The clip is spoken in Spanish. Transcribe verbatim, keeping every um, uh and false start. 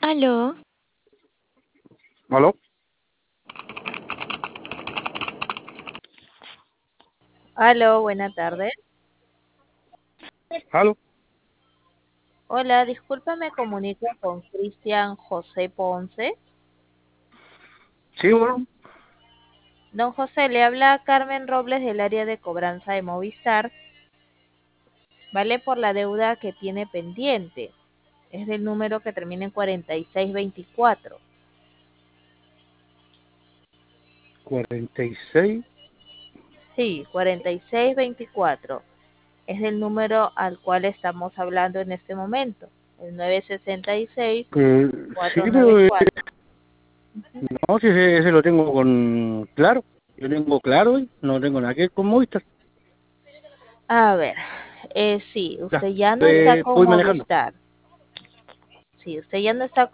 Aló, ¿Aló? Aló, buena tarde. ¿Aló? Hola, disculpa, me comunico con Cristian José Ponce. Sí, bueno. Don José, le habla Carmen Robles del área de cobranza de Movistar. Vale por la deuda que tiene pendiente. Es del número que termina en cuarenta y seis veinticuatro. cuarenta y seis. Sí, cuarenta y seis veinticuatro. Es el número al cual estamos hablando en este momento. El nueve seis seis Eh, sí, cuatro nueve pero eh, cuatro. no, si ese, ese lo tengo con claro. Yo tengo claro y no tengo nada que ver con Movistar. A ver, eh, sí, Ya, usted ya no está eh, con voy manejando. Movistar. Sí, usted ya no está